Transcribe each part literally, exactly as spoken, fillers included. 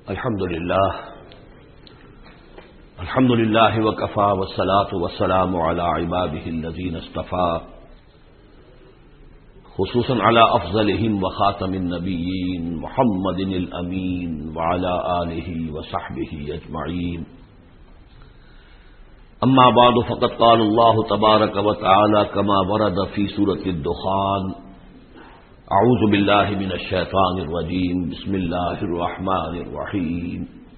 الحمد للہ الحمد للہ وکفی والصلاة والسلام علی عباده الذین اصطفى خصوصا علی افضلهم وخاتم النبیین محمد الامین وعلی آلہ وصحبہ اجمعین اما بعد فقد قال اللہ تبارک وتعالی کما ورد فی سورة الدخان اعوذ باللہ من الشیطان الرجیم بسم اللہ الرحمن الرحیم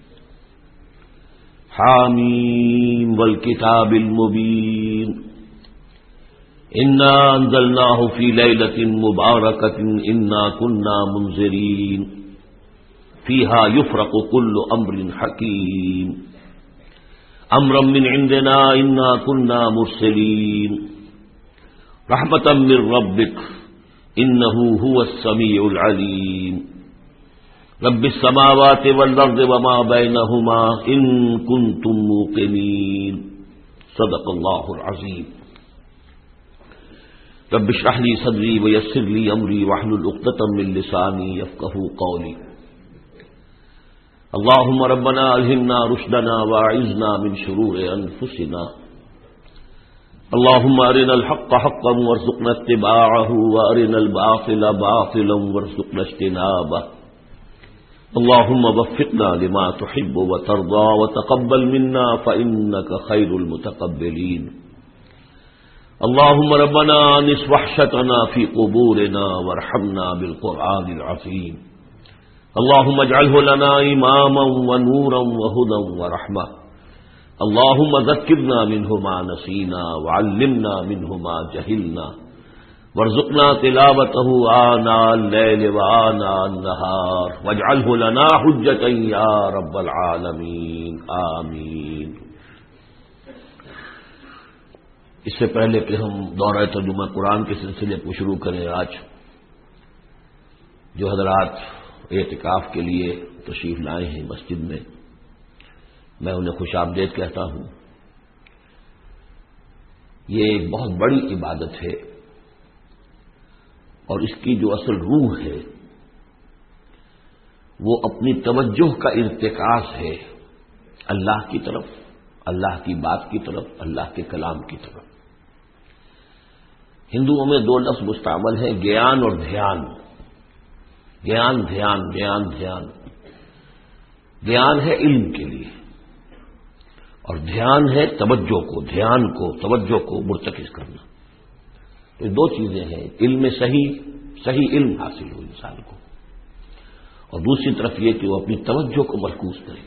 حامیم والکتاب المبین انا انزلناہ فی لیلۃ مبارکۃ انا کنا منذرین فیہا یفرق کل امر حکیم امرا من عندنا انا کنا مرسلین رحمتا من ربک انه هو السمیع العلیم رب السماوات والارض وما بینہما ان کنتم موقنین صدق اللہ العظیم رب اشرح لی صدری ویسر لی امری واحلل عقدۃ من لسانی یفقہوا قولی اللہم ربنا الہمنا رشدنا واعذنا من شرور انفسنا اللهم ارنا الحق حقا وارزقنا اتباعه وارنا الباطل باطلا وارزقنا اجتنابه اللهم وفقنا لما تحب وترضى وتقبل منا فإنك خير المتقبلين اللهم ربنا انس وحشتنا في قبورنا وارحمنا بالقرآن العظيم اللهم اجعله لنا إماما ونورا وهدى ورحمة اللهم ذكرنا منه ما نسينا وعلمنا منه ما جهلنا وارزقنا تلاوته آناء الليل وآناء النهار واجعله لنا حجة يا رب العالمين آمين۔ اس سے پہلے کہ ہم دورہ ترجمہ قرآن کے سلسلے کو شروع کریں، آج جو حضرات اعتکاف کے لیے تشریف لائے ہیں مسجد میں، میں انہیں خوش آمدید کہتا ہوں۔ یہ ایک بہت بڑی عبادت ہے اور اس کی جو اصل روح ہے وہ اپنی توجہ کا ارتکاز ہے اللہ کی طرف، اللہ کی بات کی طرف، اللہ کے کلام کی طرف۔ ہندوؤں میں دو لفظ مستعمل ہیں، گیان اور دھیان۔ گیان دھیان گیان دھیان گیان ہے علم کے لیے اور دھیان ہے توجہ کو، دھیان کو، توجہ کو مرتکز کرنا۔ تو دو چیزیں ہیں، علم صحیح صحیح علم حاصل ہو انسان کو، اور دوسری طرف یہ کہ وہ اپنی توجہ کو مرکوز کرے۔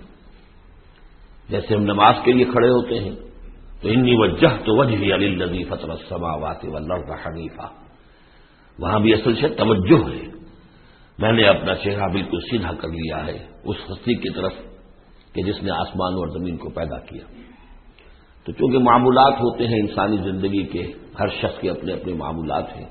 جیسے ہم نماز کے لیے کھڑے ہوتے ہیں تو انی وجہت وجہی للذی فطر السماوات والارض حنیفا، وہاں بھی اصل سے توجہ ہے، میں نے اپنا چہرہ بالکل سیدھا کر لیا ہے اس ہستی کی طرف کہ جس نے آسمان اور زمین کو پیدا کیا۔ تو چونکہ معمولات ہوتے ہیں انسانی زندگی کے، ہر شخص کے اپنے اپنے معمولات ہیں،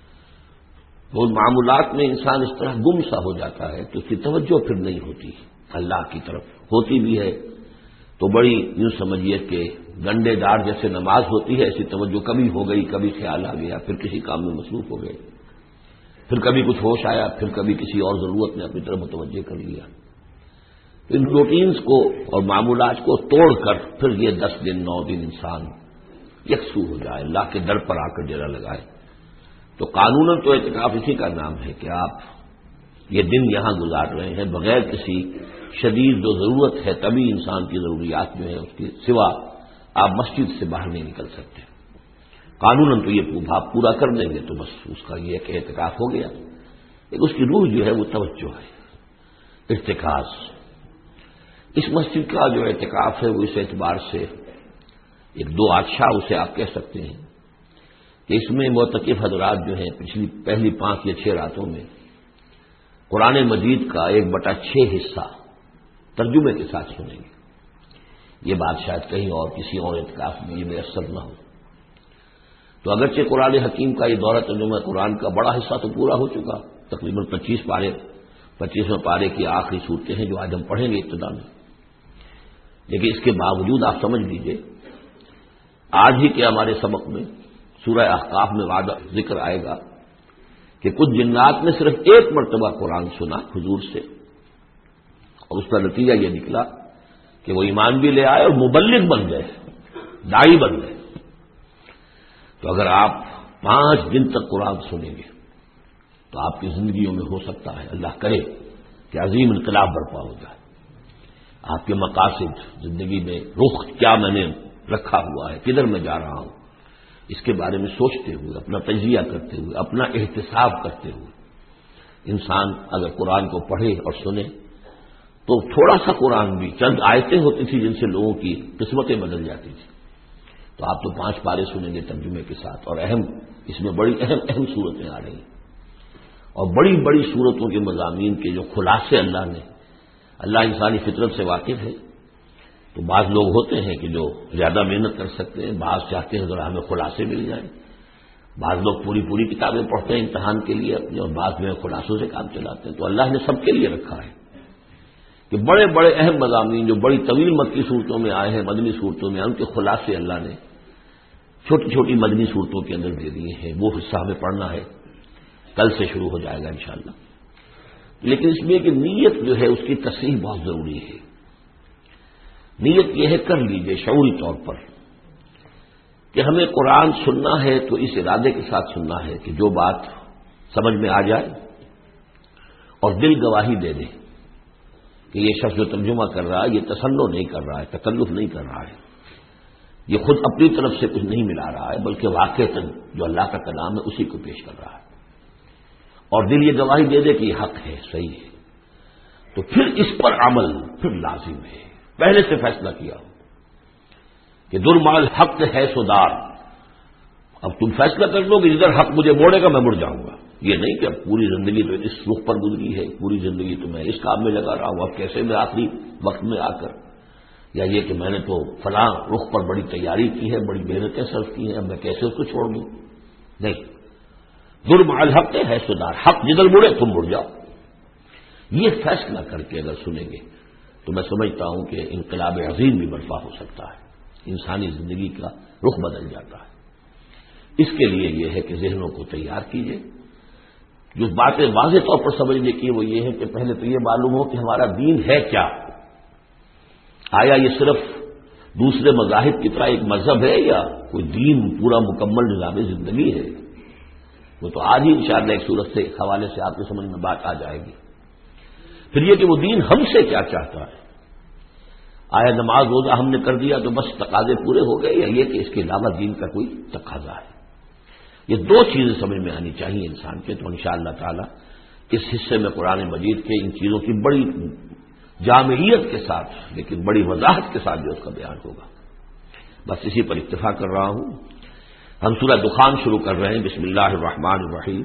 تو ان معمولات میں انسان اس طرح گم سا ہو جاتا ہے کہ اس کی توجہ پھر نہیں ہوتی اللہ کی طرف، ہوتی بھی ہے تو بڑی یوں سمجھیے کہ گنڈے دار جیسے نماز ہوتی ہے ایسی توجہ کبھی ہو گئی، کبھی خیال آ گیا، پھر کسی کام میں مصروف ہو گئے، پھر کبھی کچھ ہوش آیا، پھر کبھی کسی اور ضرورت نے اپنی طرف متوجہ کر لیا۔ ان روٹینز کو اور معمولات کو توڑ کر پھر یہ دس دن نو دن انسان یکسو ہو جائے، اللہ کے در پر آ کر ڈیرا لگائے۔ تو قانوناً تو اعتکاف اسی کا نام ہے کہ آپ یہ دن یہاں گزار رہے ہیں بغیر کسی شدید جو ضرورت ہے، طبی انسان کی ضروریات میں ہے اس کے سوا آپ مسجد سے باہر نہیں نکل سکتے۔ قانوناً تو یہ بھاپ پورا کر دیں گے تو بس اس کا یہ کہ اعتکاف ہو گیا، لیکن اس کی روح جو ہے وہ توجہ ہے، ارتکاز۔ اس مسجد کا جو اعتکاف ہے وہ اس اعتبار سے ایک دو آدشاہ اسے آپ کہہ سکتے ہیں کہ اس میں معتکف حضرات جو ہیں پچھلی پہلی پانچ یا چھ راتوں میں قرآن مجید کا ایک بٹا چھ حصہ ترجمے کے ساتھ سنیں گے۔ یہ بات شاید کہیں اور کسی اور اعتکاف میں یہ میسر نہ ہو۔ تو اگرچہ قرآن حکیم کا یہ دورہ ترجمہ قرآن کا بڑا حصہ تو پورا ہو چکا، تقریباً پچیس پارے پچیسویں پارے کی آخری صورتیں ہیں جو آج ہم پڑھیں گے ابتدا میں، لیکن اس کے باوجود آپ سمجھ لیجئے آج ہی کے ہمارے سبق میں سورہ احقاف میں وعدہ ذکر آئے گا کہ کچھ جنات نے صرف ایک مرتبہ قرآن سنا حضور سے، اور اس کا نتیجہ یہ نکلا کہ وہ ایمان بھی لے آئے اور مبلغ بن گئے، داعی بن گئے۔ تو اگر آپ پانچ دن تک قرآن سنیں گے تو آپ کی زندگیوں میں ہو سکتا ہے، اللہ کرے کہ عظیم انقلاب برپا ہو جائے۔ آپ کے مقاصد، زندگی میں رخ کیا میں نے رکھا ہوا ہے، کدھر میں جا رہا ہوں، اس کے بارے میں سوچتے ہوئے، اپنا تجزیہ کرتے ہوئے، اپنا احتساب کرتے ہوئے انسان اگر قرآن کو پڑھے اور سنے تو تھوڑا سا قرآن بھی، چند آیتیں ہوتی تھی جن سے لوگوں کی قسمتیں بدل جاتی تھی، تو آپ تو پانچ پارے سنیں گے ترجمے کے ساتھ، اور اہم اس میں بڑی اہم اہم صورتیں آ رہی ہیں، اور بڑی بڑی صورتوں کے مضامین کے جو خلاصے اللہ نے، اللہ انسانی فطرت سے واقف ہے، تو بعض لوگ ہوتے ہیں کہ جو زیادہ محنت کر سکتے ہیں، بعض چاہتے ہیں ذرا ہمیں خلاصے مل جائیں، بعض لوگ پوری پوری کتابیں پڑھتے ہیں امتحان کے لیے اپنے، اور بعض میں خلاصوں سے کام چلاتے ہیں۔ تو اللہ نے سب کے لیے رکھا ہے کہ بڑے بڑے اہم مضامین جو بڑی طویل مکی صورتوں میں آئے ہیں، مدنی صورتوں میں، ان کے خلاصے اللہ نے چھوٹی چھوٹی مدنی صورتوں کے اندر دے دیے ہیں۔ وہ حصہ ہمیں پڑھنا ہے، کل سے شروع ہو جائے گا انشاءاللہ۔ لیکن اس میں کہ نیت جو ہے اس کی تصحیح بہت ضروری ہے۔ نیت یہ ہے، کر لیجئے شعوری طور پر کہ ہمیں قرآن سننا ہے تو اس ارادے کے ساتھ سننا ہے کہ جو بات سمجھ میں آ جائے اور دل گواہی دے دے کہ یہ شخص جو ترجمہ کر رہا ہے یہ تصنع نہیں کر رہا ہے، تکلف نہیں کر رہا ہے، یہ خود اپنی طرف سے کچھ نہیں ملا رہا ہے، بلکہ واقعتاً جو اللہ کا کلام ہے اسی کو پیش کر رہا ہے، اور دل یہ گواہی دے دے کہ یہ حق ہے، صحیح ہے، تو پھر اس پر عمل پھر لازم ہے۔ پہلے سے فیصلہ کیا ہو کہ درمال حق ہے سودار، اب تم فیصلہ کر لو کہ جدھر حق مجھے موڑے گا میں مڑ جاؤں گا، یہ نہیں کہ اب پوری زندگی تو اس رخ پر گزری ہے، پوری زندگی تو میں اس کام میں لگا رہا ہوں، اب کیسے میں آخری وقت میں آ کر، یا یہ کہ میں نے تو فلاں رخ پر بڑی تیاری کی ہے، بڑی محنتیں صرف کی ہیں، اب میں کیسے اس کو چھوڑ دوں؟ نہیں، درمال حق ہے سودار، حق جدھر مڑے تم مڑ جاؤ، یہ فیصلہ کر کے اگر سنیں گے تو میں سمجھتا ہوں کہ انقلاب عظیم بھی برپا ہو سکتا ہے، انسانی زندگی کا رخ بدل جاتا ہے۔ اس کے لیے یہ ہے کہ ذہنوں کو تیار کیجیے، جو باتیں واضح طور پر سمجھنے کی وہ یہ ہے کہ پہلے تو یہ معلوم ہو کہ ہمارا دین ہے کیا، آیا یہ صرف دوسرے مذاہب کی طرح ایک مذہب ہے یا کوئی دین پورا مکمل نظام زندگی ہے؟ وہ تو آج ہی انشاءاللہ ایک صورت سے حوالے سے آپ کے سمجھ میں بات آ جائے گی۔ پھر یہ کہ وہ دین ہم سے کیا چاہتا ہے، آیا نماز روزہ ہم نے کر دیا تو بس تقاضے پورے ہو گئے، یا یہ کہ اس کے علاوہ دین کا کوئی تقاضا ہے؟ یہ دو چیزیں سمجھ میں آنی چاہیے انسان کے۔ تو انشاءاللہ تعالی اس حصے میں قرآن مجید کے ان چیزوں کی بڑی جامعیت کے ساتھ لیکن بڑی وضاحت کے ساتھ جو اس کا بیان ہوگا، بس اسی پر اکتفا کر رہا ہوں۔ ہم سورہ دخان شروع کر رہے ہیں، بسم اللہ الرحمن الرحیم،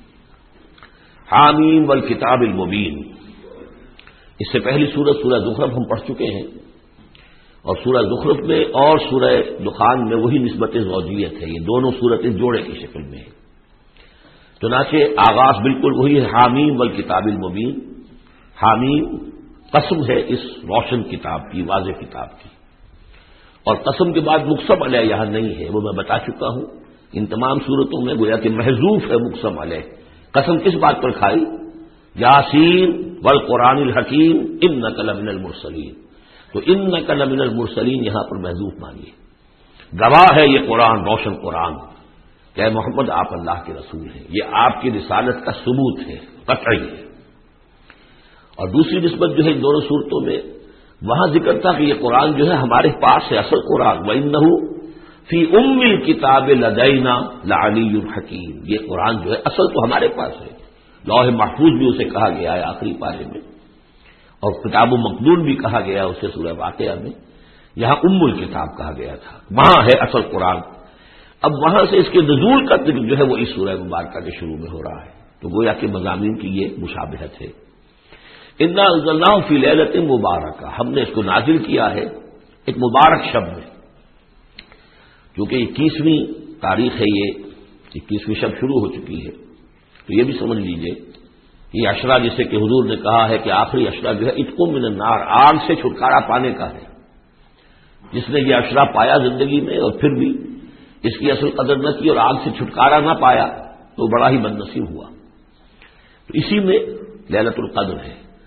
حامیم والکتاب المبین۔ اس سے پہلی سورت سورہ زخرف ہم پڑھ چکے ہیں، اور سورہ زخرف میں اور سورہ دخان میں وہی نسبت زوجیت ہے، یہ دونوں صورتیں جوڑے کی شکل میں ہیں۔ چنانچہ آغاز بالکل وہی ہے، حامیم والکتاب المبین۔ حامیم قسم ہے اس روشن کتاب کی، واضح کتاب کی، اور قسم کے بعد مقسم علیہ یہاں نہیں ہے، وہ میں بتا چکا ہوں۔ ان تمام صورتوں میں گویا کہ محذوف ہے مقسم علیہ۔ قسم کس بات پر کھائی؟ یاسین والقرآن الحکیم انک لمن المرسلین، تو انک لمن المرسلین یہاں پر محذوف مانیے، گواہ ہے یہ قرآن، روشن قرآن کہ اے محمد آپ اللہ کے رسول ہیں، یہ آپ کی رسالت کا ثبوت ہے، قطعی ہے۔ اور دوسری نسبت جو ہے ان دونوں صورتوں میں وہاں ذکر تھا کہ یہ قرآن جو ہے ہمارے پاس ہے، اصل قرآن، وَإِنَّهُ فِي أُمِّ الْكِتَابِ لَدَيْنَا لَعَلِيٌّ حَكِيمٌ، یہ قرآن جو ہے اصل تو ہمارے پاس ہے، لوح محفوظ بھی اسے کہا گیا ہے آخری پارے میں، اور کتاب مقدون بھی کہا گیا اسے سورہ واقعہ میں، یہاں ام الکتاب کہا گیا تھا، وہاں ہے اصل قرآن۔ اب وہاں سے اس کے نزول کا ذکر جو ہے وہ اس سورہ مبارکہ کے شروع میں ہو رہا ہے، تو گویا کہ مضامین کی یہ مشابہت ہے۔ انا انزلناہ فی لیلۃ مبارکہ، ہم نے اس کو نازل کیا ہے ایک مبارک شب میں، کیونکہ اکیسویں تاریخ ہے، یہ اکیسویں شب شروع ہو چکی ہے، تو یہ بھی سمجھ لیجئے یہ عشرہ جسے کہ حضور نے کہا ہے کہ آخری عشرہ جو ہے اتق من النار، آگ سے چھٹکارا پانے کا ہے۔ جس نے یہ عشرہ پایا زندگی میں اور پھر بھی اس کی اصل قدر نہ کی اور آگ سے چھٹکارا نہ پایا تو بڑا ہی بد نصیب ہوا۔ تو اسی میں لیلۃ القدر ہے،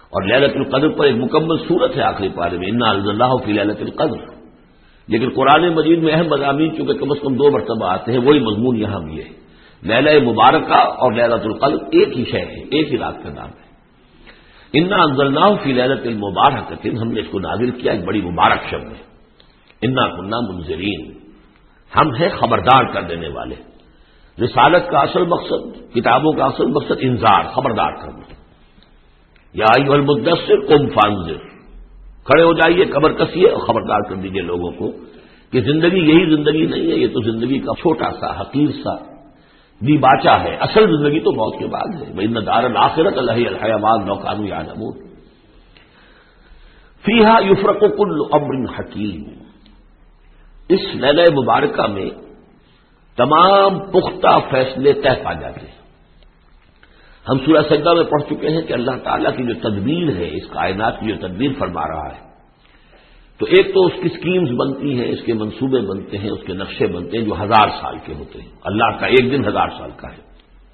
اور لیلۃ القدر پر ایک مکمل صورت ہے آخری پارے میں، انا انزلناہ فی لیلۃ القدر. لیکن قرآن مجید میں اہم مضامین چونکہ کم از کم دو مرتبہ آتے ہیں، وہی مضمون یہاں بھی ہے. لیلہ مبارکہ اور لیلۃ القدر ایک ہی شے ہے، ایک ہی رات کا نام ہے. انا انزلناہ فی لیلۃ المبارکۃ، ہم نے اس کو نازل کیا ایک بڑی مبارک شب میں. انا کنا منذرین، ہم ہیں خبردار کر دینے والے. رسالت کا اصل مقصد، کتابوں کا اصل مقصد انذار، خبردار کرنا. یا ایھا المدثر قم فانذر، کھڑے ہو جائیے، کمر کسیے اور خبردار کر دیجیے لوگوں کو کہ زندگی یہی زندگی نہیں ہے، یہ تو زندگی کا چھوٹا سا حقیر سا دی باچا ہے. اصل زندگی تو موت کے بعد ہے. وَإِنَّ دَارَ الْآخِرَةَ لَهِيَ الْحَيَوَانُ لَوْ كَانُوا يَعْلَمُونَ فِيهَا يُفْرَقُ كُلُّ أَمْرٍ حَكِيمٍ. اس لیلہ مبارکہ میں تمام پختہ فیصلے طے پا جاتے ہیں. ہم سورہ سجدہ میں پڑھ چکے ہیں کہ اللہ تعالیٰ کی جو تدبیر ہے، اس کائنات کی جو تدبیر فرما رہا ہے، تو ایک تو اس کی سکیمز بنتی ہیں، اس کے منصوبے بنتے ہیں، اس کے نقشے بنتے ہیں جو ہزار سال کے ہوتے ہیں. اللہ کا ایک دن ہزار سال کا ہے.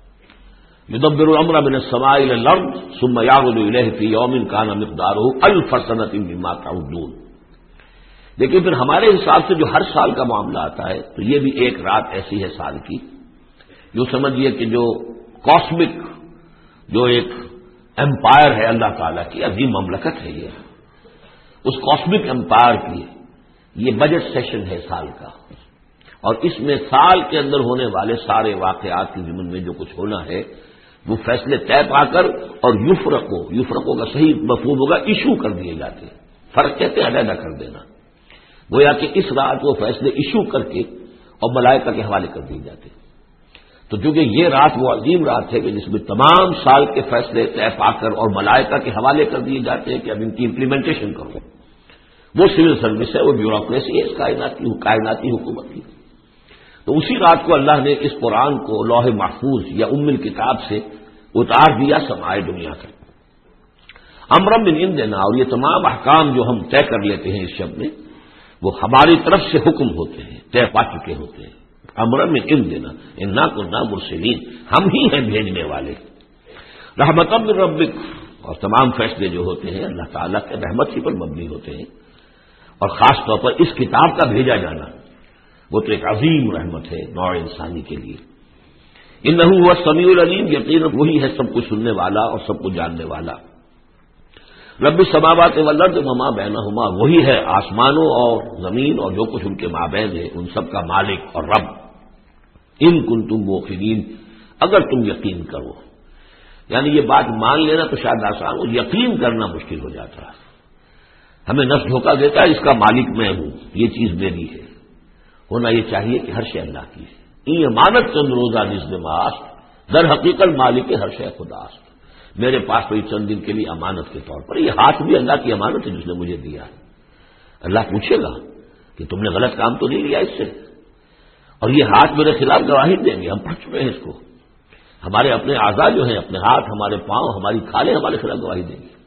یدبر الامر من السماء الى الارض ثم يعرج الیہ فی یوم کان مقدارہ الف سنۃ مما تعدون. لیکن پھر ہمارے حساب سے جو ہر سال کا معاملہ آتا ہے، تو یہ بھی ایک رات ایسی ہے سال کی، جو سمجھیے کہ جو کاسمک، جو ایک امپائر ہے اللہ تعالیٰ کی عظیم مملکت ہے، یہ اس کاسمک امپائر کی یہ بجٹ سیشن ہے سال کا. اور اس میں سال کے اندر ہونے والے سارے واقعات کے ضمن میں جو کچھ ہونا ہے وہ فیصلے طے پا کر اور یفرقو، یفرقو کا صحیح مفہوم ہوگا ایشو کر دیے جاتے ہیں. فرق کہتے ہیں علیحدہ کر دینا. گویا کہ اس رات وہ فیصلے ایشو کر کے اور ملائکہ کے حوالے کر دیے جاتے ہیں. تو چونکہ یہ رات وہ عظیم رات ہے کہ جس میں تمام سال کے فیصلے طے پا کر اور ملائکہ کے حوالے کر دیے جاتے ہیں کہ اب ان کی امپلیمنٹیشن کرو. وہ سول سروس ہے، وہ بیوروکریسی ہے اس کائنات کی، کائناتی حکومت کی. تو اسی رات کو اللہ نے اس قرآن کو لوح محفوظ یا ام الکتاب سے اتار دیا سمائے دنیا تک. امرا من عندنا، اور یہ تمام احکام جو ہم طے کر لیتے ہیں اس شب میں، وہ ہماری طرف سے حکم ہوتے ہیں، طے پا چکے ہوتے ہیں. امرا من عندنا انا کنا مرسلین، ہم ہی ہیں بھیجنے والے. رحمتا من ربک، اور تمام فیصلے جو ہوتے ہیں اللہ تعالیٰ کے رحمت ہی پر مبنی ہوتے ہیں. اور خاص طور پر اس کتاب کا بھیجا جانا وہ تو ایک عظیم رحمت ہے نوع انسانی کے لیے. انہ هو السمیع العلیم، یقیناً وہی ہے سب کچھ سننے والا اور سب کچھ جاننے والا. رب السماوات والارض وما بینہما، وہی ہے آسمانوں اور زمین اور جو کچھ ان کے مابین ہے ان سب کا مالک اور رب. ان کنتم موقنین، اگر تم یقین کرو. یعنی یہ بات مان لینا تو شاید آسان ہو، یقین کرنا مشکل ہو جاتا ہے. ہمیں نفس دھوکہ دیتا ہے اس کا مالک میں ہوں، یہ چیز میری ہے. ہونا یہ چاہیے کہ ہر شے اللہ کی ہے. یہ امانت چند روزہ نزد ماست، در حقیقت مالک ہر شے خداست. میرے پاس کوئی چند دن کے لیے امانت کے طور پر، یہ ہاتھ بھی اللہ کی امانت ہے جس نے مجھے دیا ہے. اللہ پوچھے گا کہ تم نے غلط کام تو نہیں لیا اس سے، اور یہ ہاتھ میرے خلاف گواہی دیں گے. ہم پڑھ چکے ہیں اس کو. ہمارے اپنے اعضاء جو ہیں، اپنے ہاتھ، ہمارے پاؤں، ہماری کھالیں ہمارے خلاف گواہی دیں گے.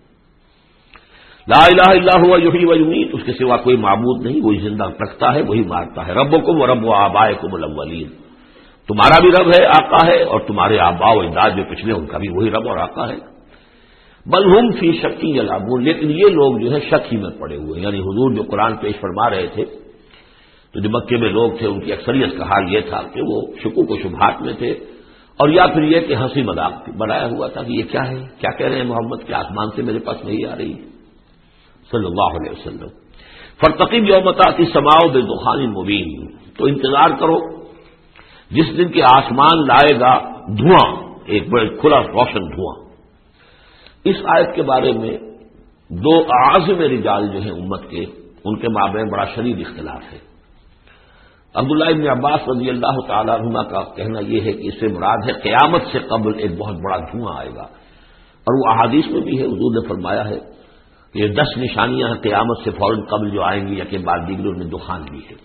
لا الہ الا هو یحیی و یمیت، اس کے سوا کوئی معبود نہیں، وہی زندہ رکھتا ہے، وہی مارتا ہے. ربکم و رب آبائکم الاولین، تمہارا بھی رب ہے، آقا ہے، اور تمہارے آباء و اجداد جو پچھلے ان کا بھی وہی رب اور آقا ہے. بل ہم فی شک یلعبون، لیکن یہ لوگ جو ہے شک ہی میں پڑے ہوئے. یعنی حضور جو قرآن پیش فرما رہے تھے تو جو مکے میں لوگ تھے ان کی اکثریت کا حال یہ تھا کہ وہ شکوک و شبہات میں تھے، اور یا پھر یہ کہ ہنسی مذاق بنایا ہوا تھا کہ یہ کیا ہے، کیا کہہ رہے ہیں محمد کے آسمان سے میرے پاس نہیں آ رہی صلی اللہ علیہ وسلم. فرتقب یوم تأتی السماء بدخان مبین، تو انتظار کرو جس دن کے آسمان لائے گا دھواں، ایک بڑے کھلا روشن دھواں. اس آیت کے بارے میں دو اعظم رجال جو ہیں امت کے، ان کے مابین بڑا شدید اختلاف ہے. عبداللہ ابن عباس رضی اللہ تعالیٰ عنہما کا کہنا یہ ہے کہ اس سے مراد ہے قیامت سے قبل ایک بہت بڑا دھواں آئے گا. اور وہ احادیث میں بھی ہے، حضور نے فرمایا ہے کہ یہ دس نشانیاں ہیں قیامت سے فوراً قبل جو آئیں گی، یا کہ بعد دیگر میں دخان بھی ہے.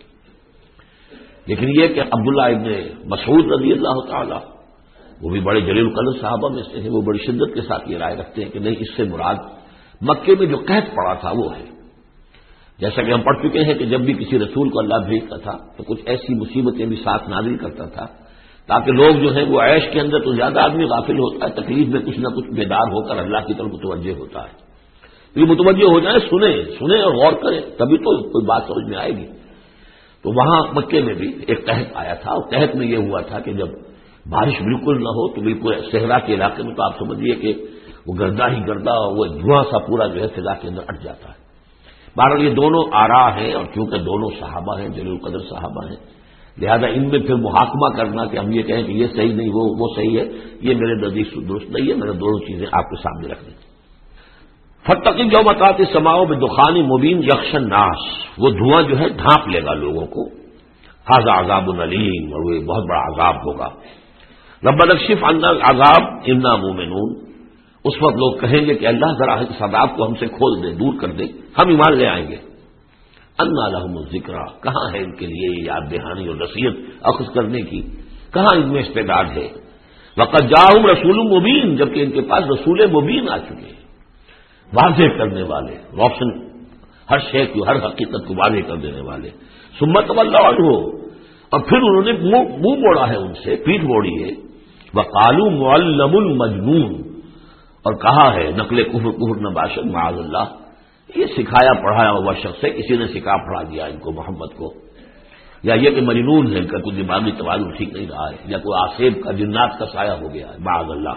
لیکن یہ کہ عبداللہ ابن مسعود رضی اللہ تعالیٰ، وہ بھی بڑے جلیل القدر صحابہ میں سے ہیں، وہ بڑی شدت کے ساتھ یہ رائے رکھتے ہیں کہ نہیں، اس سے مراد مکے میں جو قحط پڑا تھا وہ ہے. جیسا کہ ہم پڑھ چکے ہیں کہ جب بھی کسی رسول کو اللہ بھیجتا تھا تو کچھ ایسی مصیبتیں بھی ساتھ نازل کرتا تھا تاکہ لوگ جو ہیں وہ عیش کے اندر تو زیادہ آدمی غافل ہوتا ہے، تکلیف میں کچھ نہ کچھ بیدار ہو کر اللہ کی طرف متوجہ ہوتا ہے. یہ متوجہ ہو جائیں، سنیں سنیں اور غور کریں، تبھی تو کوئی بات سمجھ میں آئے گی۔ تو وہاں مکے میں بھی ایک قحط آیا تھا، اور قحط میں یہ ہوا تھا کہ جب بارش بالکل نہ ہو تو بالکل صحرا کے علاقے میں تو آپ سمجھیے کہ وہ گردہ ہی گردہ، وہ دھواں سا پورا جو ہے فضا کے اندر اٹ جاتا ہے۔ بہرحال یہ دونوں آرا ہیں، اور کیونکہ دونوں صحابہ ہیں، جلیل القدر صحابہ ہیں، لہذا ان میں پھر محاکمہ کرنا کہ ہم یہ کہیں کہ یہ صحیح نہیں وہ وہ صحیح ہے، یہ میرے نزدیک درست نہیں ہے۔ میں نے دونوں چیزیں آپ کے سامنے رکھ دی۔ فتقی جو متات سماؤ میں دخانی مبین یکشن ناس، وہ دھواں جو ہے ڈھانپ لے گا لوگوں کو، ھذا عذاب علیم، اور وہ بہت بڑا عذاب ہوگا۔ ربنا اکشف عنا العذاب انا مومنون، اس وقت لوگ کہیں گے کہ اللہ ذرا اس عذاب کو ہم سے کھول دے، دور کر دے، ہم ایمان لے آئیں گے۔ انا لہم الذکریٰ، کہاں ہے ان کے لیے یہ یاد دہانی اور نصیحت اخذ کرنے کی، کہاں ان میں استعداد ہے۔ وقد جاءہم رسول مبین، جبکہ ان کے پاس رسول مبین آ چکے ہیں، واضح کرنے والے، روشن، ہر شے کو، ہر حقیقت کو واضح کر دینے والے۔ ثم تولوا عنہ، اور پھر انہوں نے منہ موڑا ہے ان سے، پیٹھ موڑی ہے۔ وقالوا معلم مجنون، اور کہا ہے نقل کفر کفر نباشد معاذ اللہ، یہ سکھایا پڑھایا ہوا شخص ہے، کسی نے سکھا پڑھا دیا ان کو محمد کو، یا یہ کہ مجنون ہے، ان کا کوئی دماغی توازن ٹھیک نہیں رہا ہے، یا کوئی آصیب کا جنات کا سایہ ہو گیا ہے معاذ اللہ۔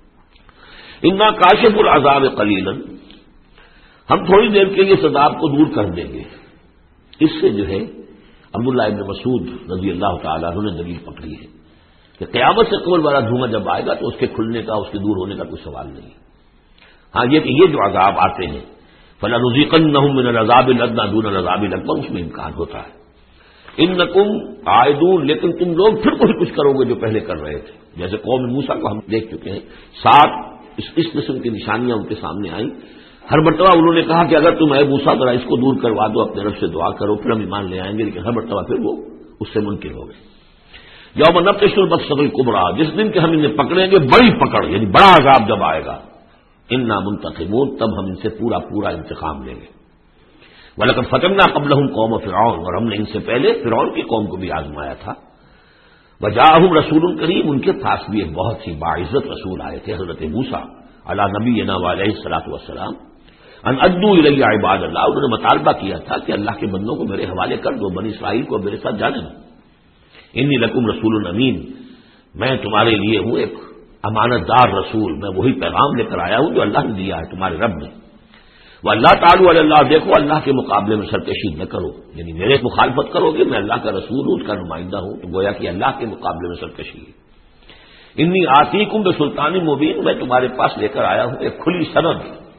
انا کاشف العذاب قلیلا، ہم تھوڑی دیر کے لیے اس عذاب کو دور کر دیں گے۔ اس سے جو ہے عبداللہ ابن مسعود رضی اللہ تعالیٰ عنہ نے دلیل پکڑی ہے کہ قیامت سے قبل والا دھواں جب آئے گا تو اس کے کھلنے کا، اس کے دور ہونے کا کوئی سوال نہیں۔ ہاں یہ کہ یہ جو عذاب آتے ہیں فَلَنُذِيقَنَّهُم مِّنَ الْعَذَابِ الْأَدْنَىٰ دُونَ الْعَذَابِ الْأَكْبَرِ، اس میں امکان ہوتا ہے۔ اِنَّكُمْ عَائِدُونَ، لیکن تم لوگ پھر کوئی کچھ کرو گے جو پہلے کر رہے تھے، جیسے قوم موسیٰ کو ہم دیکھ چکے ہیں، سات اس اس قسم کی نشانیاں ان کے سامنے آئیں۔ ہر مرتبہ انہوں نے کہا کہ اگر تم اے موسیٰ ذرا اس کو دور کروا دو، اپنے رب سے دعا کرو، پھر ہم ایمان لے آئیں گے، لیکن ہر مرتبہ پھر وہ اس سے منکر ہو گئے۔ یوم نبطش البطشۃ الکبریٰ، جس دن کہ ہم انہیں پکڑیں گے بڑی پکڑ، یعنی بڑا عذاب جب آئے گا، انا منتقمون، تب ہم ان سے پورا پورا انتقام لیں گے۔ وَلَقَدْ فَتَنَّا قَبْلَهُمْ قَوْمَ فِرْعَوْنَ، اور ہم نے ان سے پہلے فرعون کی قوم کو بھی آزمایا تھا۔ وَجَاءَهُمْ رَسُولٌ كَرِيمٌ، ان کے پاس بھی ایک بہت ہی باعزت رسول آئے تھے، حضرت موسیٰ علی نبینا وعلیہ الصلاۃ والسلام، ان ادوا الی عباد اللہ، انہوں نے مطالبہ کیا تھا کہ اللہ کے بندوں کو میرے حوالے کر دو، بنی اسرائیل کو میرے ساتھ جانے دو۔ انی لکم رسول امین، میں تمہارے لیے ہوں ایک امانت دار رسول، میں وہی پیغام لے کر آیا ہوں جو اللہ نے دیا ہے تمہارے رب نے۔ واللہ تعالی علی اللہ، دیکھو اللہ کے مقابلے میں سرکشی نہ کرو، یعنی میرے مخالفت کرو گے، میں اللہ کا رسول ہوں، اس کا نمائندہ ہوں، تو گویا کہ اللہ کے مقابلے میں سرکشی ہے۔ انی آتیکم بسلطان مبین، میں تمہارے پاس لے کر آیا ہوں ایک کھلی سند۔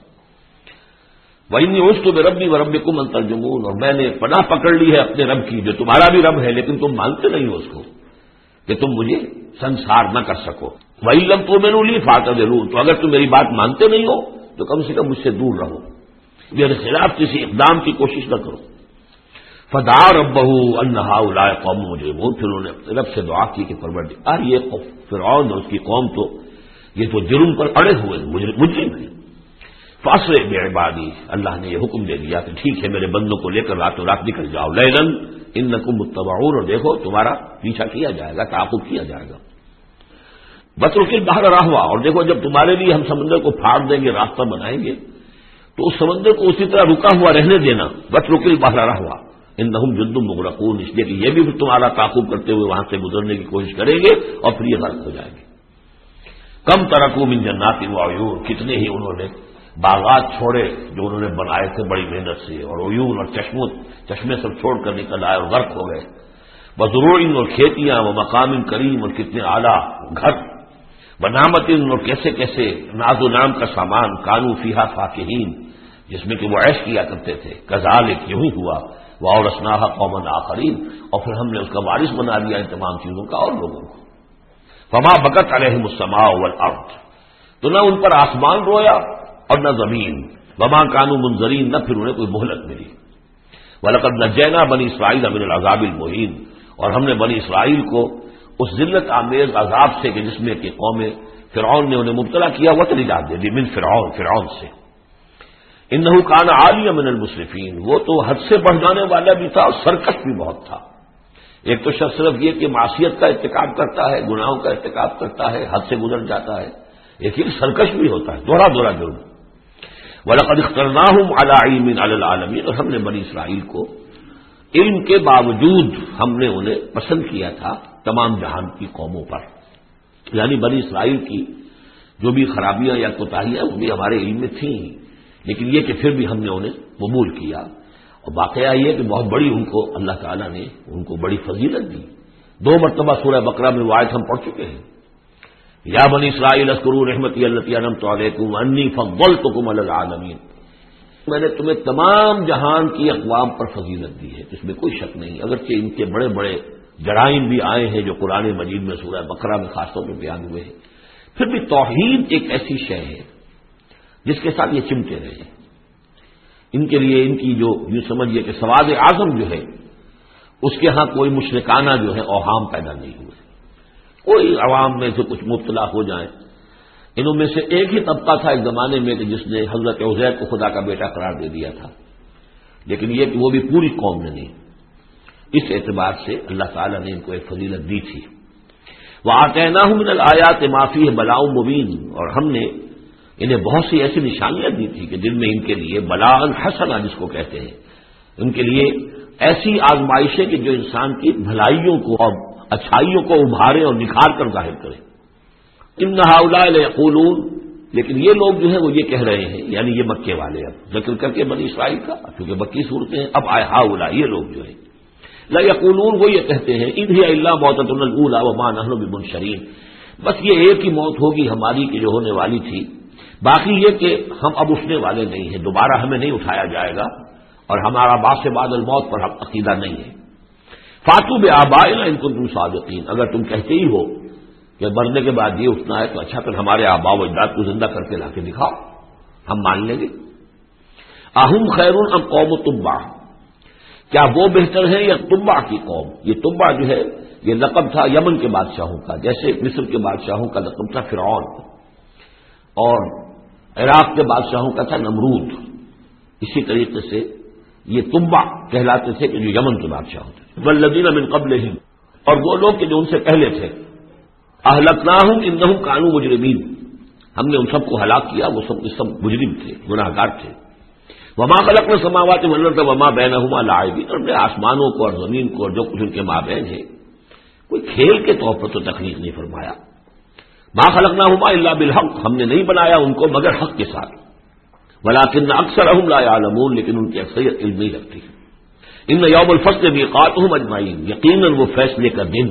وَإِنِّي عُذْتُ بِرَبِّي وَرَبِّكُمْ أَن تَرْجُمُونَ، اور میں نے پناہ پکڑ لی ہے اپنے رب کی جو تمہارا بھی رب ہے، لیکن تم مانتے نہیں ہو اس کو کہ تم مجھے سنسار نہ کر سکو۔ وَإِن لَّمْ تُؤْمِنُوا لِي فَاعْتَزِلُونِ، تو اگر تم میری بات مانتے نہیں ہو تو کم سے کم مجھ سے دور رہو، میرے خلاف کسی اقدام کی کوشش نہ کرو۔ فَدَعَا رَبَّهُ أَنَّ هَٰؤُلَاءِ قَوْمٌ مُجْرِمُونَ، پھر انہوں نے اپنے رب سے دعا کی کہ پروردگار یہ فرعون اور اس کی قوم تو یہ تو جرم پر اڑے ہوئے مجرم ہیں۔ فاسرے بعبادی، اللہ نے یہ حکم دے دیا کہ ٹھیک ہے میرے بندوں کو لے کر راتوں رات نکل جاؤ، لیلاً انکم متبعون، اور دیکھو تمہارا پیچھا کیا جائے گا، تعاقب کیا جائے گا۔ بترک البحر رہوا، اور دیکھو جب تمہارے لیے ہم سمندر کو پھاڑ دیں گے، راستہ بنائیں گے، تو اس سمندر کو اسی طرح رکا ہوا رہنے دینا، بترک البحر رہوا انہم جند مغرقون، اس لیے کہ یہ بھی تمہارا تعاقب کرتے ہوئے وہاں سے گزرنے کی کوشش کریں گے اور پھر یہ غرق ہو جائیں گے۔ کم ترکوا من جنات وعیون، کتنے ہی انہوں نے باغات چھوڑے جو انہوں نے بنائے تھے بڑی محنت سے، اور عیون اور چشموں چشمے سب چھوڑ کر نکل آئے اور غرق ہو گئے۔ وزروع، اور کھیتیاں، و مقام کریم، اور کتنے اعلیٰ گھر، ونعمت، اور کیسے کیسے ناز و نام کا سامان، کانوا فیہا فاکہین، جس میں کہ وہ عیش کیا کرتے تھے۔ کذالک، یوں ہوا، وَأَوْرَثْنَاهَا قَوْمًا آخَرِينَ، اور پھر ہم نے اس کا وارث بنا دیا ان تمام چیزوں کا اور لوگوں کو۔ فما بکت علیہم السماء والارض، تو نہ ان پر آسمان رویا اور نہ زمین، وما کانوا منظرین، نہ پھر انہیں کوئی مہلت ملی۔ وَلَقَدْ نَجَّيْنَا بَنِي إِسْرَائِيلَ مِنَ الْعَذَابِ الْمُهِينِ، اور ہم نے بنی اسرائیل کو اس ذلت آمیز عذاب سے کہ جس میں کہ قوم فرعون نے انہیں مبتلا کیا، وہ نجات دے دی، من فرعون، فرعون سے۔ انہ کان عالیہ من المسرفین، وہ تو حد سے بڑھ جانے والا بھی تھا اور سرکش بھی بہت تھا۔ ایک تو شخص صرف یہ کہ معصیت کا ارتکاب کرتا ہے، گناہوں کا ارتکاب کرتا ہے، حد سے گزر جاتا ہے، ایک ایک سرکش بھی ہوتا ہے، دوہرا دوہرا جرم۔ وَلَقَدِ اخْتَرْنَاهُمْ عَلَىٰ عِلْمٍ عَلَى الْعَالَمِينَ، اور ہم نے بنی اسرائیل کو علم کے باوجود ہم نے انہیں پسند کیا تھا تمام جہان کی قوموں پر، یعنی بنی اسرائیل کی جو بھی خرابیاں یا کوتاہیاں وہ بھی ہمارے علم میں تھیں، لیکن یہ کہ پھر بھی ہم نے انہیں قبول کیا، اور واقعہ یہ کہ بہت بڑی ان کو اللہ تعالیٰ نے ان کو بڑی فضیلت دی۔ دو مرتبہ سورہ بقرہ میں وہ آیت ہم پڑھ چکے ہیں، یا بنی اسرائیل اذکروا نعمتی التی انعمت علیکم انی فضلتکم علی العالمین، میں نے تمہیں تمام جہان کی اقوام پر فضیلت دی ہے، اس میں کوئی شک نہیں، اگرچہ ان کے بڑے بڑے جرائم بھی آئے ہیں جو قرآن مجید میں سورہ بقرہ میں خاص طور پہ بیان ہوئے ہیں، پھر بھی توحید ایک ایسی شے ہے جس کے ساتھ یہ چمٹے رہے ہیں۔ ان کے لیے ان کی جو یوں سمجھیے کہ سواد اعظم جو ہے اس کے ہاں کوئی مشرکانہ جو ہے اوہام پیدا نہیں ہوئے، کوئی عوام میں سے کچھ مبتلا ہو جائیں۔ انہوں میں سے ایک ہی طبقہ تھا ایک زمانے میں کہ جس نے حضرت عزیر کو خدا کا بیٹا قرار دے دیا تھا، لیکن یہ کہ وہ بھی پوری قوم نے نہیں۔ اس اعتبار سے اللہ تعالیٰ نے ان کو ایک فضیلت دی تھی۔ وَآتَيْنَاهُم مِّنَ الْآيَاتِ مَا فِيهِ بَلَاءٌ مُّبِينٌ، اور ہم نے انہیں بہت سی ایسی نشانیاں دی تھی کہ جن میں ان کے لیے بلاء حسنہ جس کو کہتے ہیں، ان کے لیے ایسی آزمائشیں کہ جو انسان کی بھلائیوں کو اور اچھائیوں کو ابھارے اور نکھار کر ظاہر کرے۔ ان ہؤلاء لیقولون، لیکن یہ لوگ جو ہیں وہ یہ کہہ رہے ہیں، یعنی یہ مکے والے، اب ذکر کر کے بنی اسرائیل کا کیونکہ مکی صورتیں ہیں، اب آئے ہؤلاء یہ لوگ جو ہیں لا یقولون، وہ یہ کہتے ہیں ان ہی الا موتۃنا الاولی وما نحن بمنشرین، بس یہ ایک ہی موت ہوگی ہماری کہ جو ہونے والی تھی، باقی یہ کہ ہم اب اٹھنے والے نہیں ہیں، دوبارہ ہمیں نہیں اٹھایا جائے گا، اور ہمارا بعث بعد الموت پر عقیدہ نہیں ہے۔ فاتوا بآبائنا ان کنتم صادقین، اگر تم کہتے ہی ہو کہ مرنے کے بعد یہ اٹھنا ہے تو اچھا پھر ہمارے آباء و اجداد کو زندہ کر کے لا کے دکھاؤ، ہم مان لیں گے۔ اہم خیر ام قوم تبع، کیا وہ بہتر ہے یا تبع کی قوم؟ یہ تبع جو ہے یہ لقب تھا یمن کے بادشاہوں کا، جیسے مصر کے بادشاہوں کا لقب تھا فرعون، اور عراق کے بادشاہوں کا تھا نمرود، اسی طریقے سے یہ تبع کہلاتے تھے کہ جو یمن کے بادشاہ ہوتے تھے۔ والذین من قبلہم، اور وہ لوگ کہ جو ان سے پہلے تھے، اہلکناہم انہم کانوا مجرمین، ہم نے ان سب کو ہلاک کیا، وہ سب سب مجرم تھے، گناہ گار تھے۔ وما خلقنا السماوات والارض وما بینہما لاعبین، اور ہم نے آسمانوں کو اور زمین کو اور جو کچھ ان کے مابین ہے کوئی کھیل کے طور پر تو تخلیق نہیں فرمایا۔ ما خلقناہما الا بالحق، ہم نے نہیں بنایا ان کو مگر حق کے ساتھ۔ ولکن اکثرہم لا یعلمون، لیکن ان کی اکثریت علم نہیں رکھتی۔ ان یوم الفصل میقاتہم اجمعین، یقیناً وہ فیصلے کا دن،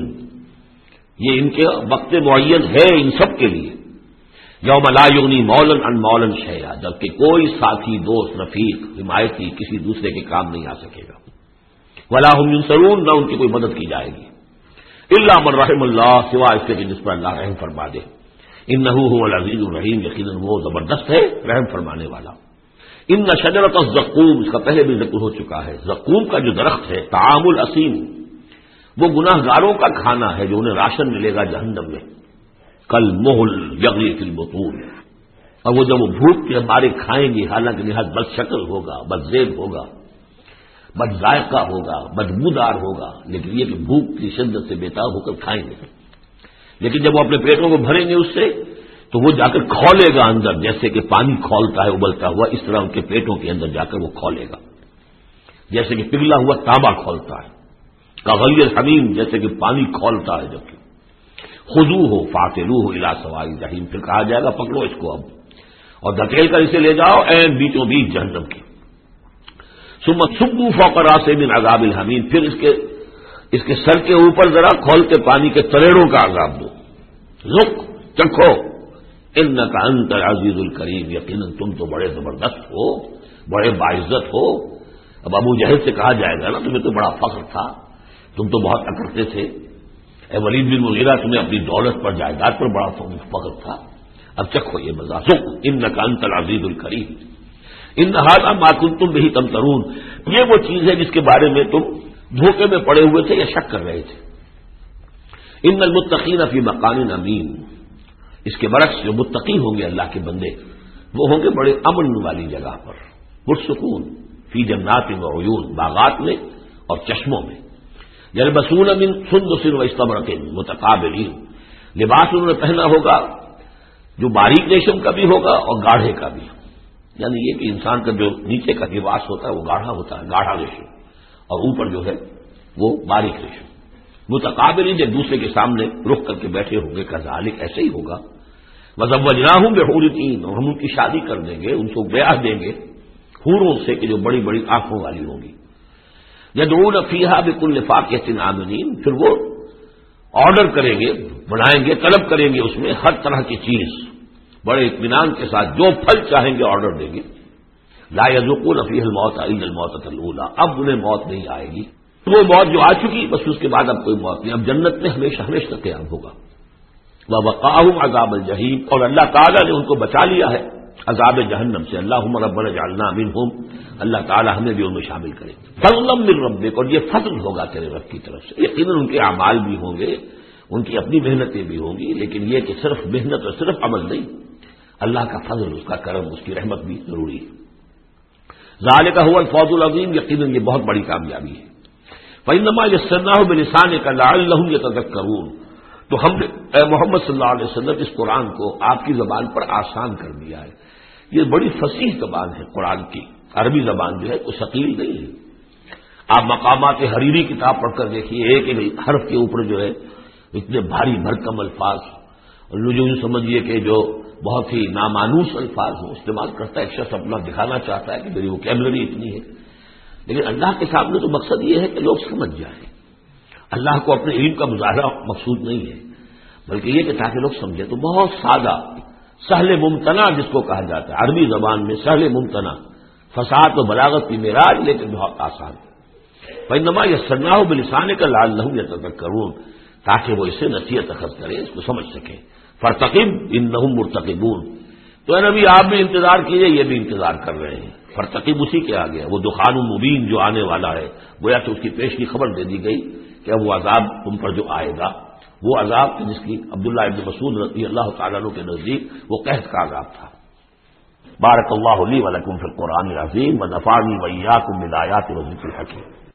یہ ان کے وقت معین ہے ان سب کے لیے۔ یوم لا یغنی مولا عن مولا شیئا، جبکہ کوئی ساتھی دوست رفیق حمایتی کسی دوسرے کے کام نہیں آ سکے گا۔ ولا هم ینصرون، نہ ان کی کوئی مدد کی جائے گی۔ الا من رحم اللہ، سوائے اس کے کہ جس پر اللہ رحم فرما دے۔ انہ هو العزیز الرحیم، یقیناً وہ زبردست ہے رحم فرمانے والا۔ ان شجرۃ الزقوم، اس کا پہلے بھی ذکر ہو چکا ہے، زقوم کا جو درخت ہے طعام الاثیم، وہ گناہ گاروں کا کھانا ہے جو انہیں راشن ملے گا جہنم میں، کل محل یغلی فی البطون، اور وہ جب وہ بھوک کے مارے کھائیں گے، حالانکہ نہایت بد شکل ہوگا، بد زیب ہوگا، بد ذائقہ ہوگا، بدبودار ہوگا، لیکن یہ کہ بھوک کی شدت سے بےتاب ہو کر کھائیں گے، لیکن جب وہ اپنے پیٹوں کو بھریں گے اس سے تو وہ جا کر کھولے گا اندر، جیسے کہ پانی کھولتا ہے ابلتا ہوا، اس طرح ان کے پیٹوں کے اندر جا کر وہ کھولے گا، جیسے کہ پگھلا ہوا تانبا کھولتا ہے، کغلی الحمیم، جیسے کہ پانی کھولتا ہے، جبکہ خذوہ فاعتلوہ الی سواء الجحیم، پھر کہا جائے گا پکڑو اس کو اب اور دھکیل کر اسے لے جاؤ این بیچوں بیچ جہنم کی۔ ثم صبوا فوق راسہ من عذاب الحمیم، پھر اس کے اس کے سر کے اوپر ذرا کھولتے پانی کے تریڑوں کا عذاب دو، ذق چکھو، انک انت العزیز الکریم، یقیناً تم تو بڑے زبردست ہو، بڑے باعزت ہو۔ اب ابو جہل سے کہا جائے گا نا تمہیں تو بڑا فخر تھا، تم تو بہت اکڑتے تھے، اے ولید بن مغیرہ تمہیں اپنی دولت پر جائیداد پر بڑا فخر تھا، اب چکھو یہ مزہ، ذق انک انت العزیز الکریم، ان ھذا ما کنتم بہ تمترون، یہ وہ چیز ہے جس کے بارے میں تم دھوکے میں پڑے ہوئے تھے یا شک کر رہے تھے۔ ان المتقین فی مقام امین، اس کے برعکس جو متقی ہوں گے اللہ کے بندے وہ ہوں گے بڑے امن والی جگہ پر، پرسکون، فی جنات و عیون، باغات میں اور چشموں میں، یلبسون من سندس و استبرق متقابلین، لباس انہوں نے پہنا ہوگا جو باریک ریشم کا بھی ہوگا اور گاڑھے کا بھی، یعنی یہ کہ انسان کا جو نیچے کا لباس ہوتا ہے وہ گاڑھا ہوتا ہے، گاڑھا ریشم، اور اوپر جو ہے وہ باریک ریشم، متقابل ہی جب دوسرے کے سامنے رخ کر کے بیٹھے ہوں گے، کذالک ایسے ہی ہوگا۔ وزوجناہم بحور عین، اور ہم ان کی شادی کر دیں گے، ان کو بیاہ دیں گے حوروں سے کہ جو بڑی بڑی آنکھوں والی ہوں گی۔ یدعون فیہا بکل فاکہۃ آمنین، پھر وہ آرڈر کریں گے، بنائیں گے، طلب کریں گے اس میں ہر طرح کی چیز، بڑے اطمینان کے ساتھ جو پھل چاہیں گے آرڈر دیں گے۔ لا یذوقون فیہا الموت الا الموتۃ الاولی، اب انہیں موت نہیں آئے گی، وہ موت جو آ چکی بس اس کے بعد اب کوئی موت نہیں، اب جنت میں ہمیشہ ہمیشہ قیام ہوگا۔ ووقاہم عذاب الجحیم، اور اللہ تعالیٰ نے ان کو بچا لیا ہے عذاب جہنم سے۔ اللہم ربنا اجعلنا منہم، اللہ تعالیٰ ہمیں بھی ان میں شامل کرے۔ فضلا من ربک، اور یہ فضل ہوگا تیرے رب کی طرف سے، یقیناً ان کے اعمال بھی ہوں گے، ان کی اپنی محنتیں بھی ہوں گی، لیکن یہ کہ صرف محنت اور صرف عمل نہیں، اللہ کا فضل، اس کا کرم، اس کی رحمت بھی ضروری ہے۔ ذالک هو الفوز العظیم، یقیناً یہ بہت بڑی کامیابی ہے۔ فإنما يسرناه بلسانك لعلهم يتذكرون، تو ہم نے اے محمد صلی اللہ علیہ وسلم اس قرآن کو آپ کی زبان پر آسان کر دیا ہے۔ یہ بڑی فصیح زبان ہے قرآن کی، عربی زبان جو ہے کوئی ثقیل نہیں ہے۔ آپ مقامات حریری کتاب پڑھ کر دیکھیے، ایک ایک حرف کے اوپر جو ہے اتنے بھاری بھرکم الفاظ، اور جو سمجھیے کہ جو بہت ہی نامانوس الفاظ ہوں استعمال کرتا ہے، ایک شخص اپنا دکھانا چاہتا ہے کہ میری ووکیبلری اتنی ہے، لیکن اللہ کے سامنے تو مقصد یہ ہے کہ لوگ سمجھ جائیں۔ اللہ کو اپنے علم کا مظاہرہ مقصود نہیں ہے، بلکہ یہ کہ تاکہ لوگ سمجھیں۔ تو بہت سادہ، سہل ممتنع جس کو کہا جاتا ہے عربی زبان میں، سہل ممتنع، فصاحت و بلاغت کی معراج، لیکن بہت آسان۔ فإنما یسرناہ بلسانک لعلہم یتذکرون، تاکہ وہ اسے نصیحت اخذ کریں، اس کو سمجھ سکیں۔ فرتقب انہم مرتقبون، تو اے نبی آپ بھی انتظار کیجئے، یہ بھی انتظار کر رہے ہیں۔ فرتقب اسی کے آگے وہ دخان مبین جو آنے والا ہے، گویا کہ اس کی پیش کی خبر دے دی گئی کہ اب وہ عذاب تم پر جو آئے گا، وہ عذاب جس کی عبداللہ ابن مسعود رضی اللہ تعالیٰ عنہ کے نزدیک وہ قحط کا عذاب تھا۔ بارک اللہ لی ولکم فی القرآن العظیم ونفعنی وإیاکم بالآیات والذکر الحکیم۔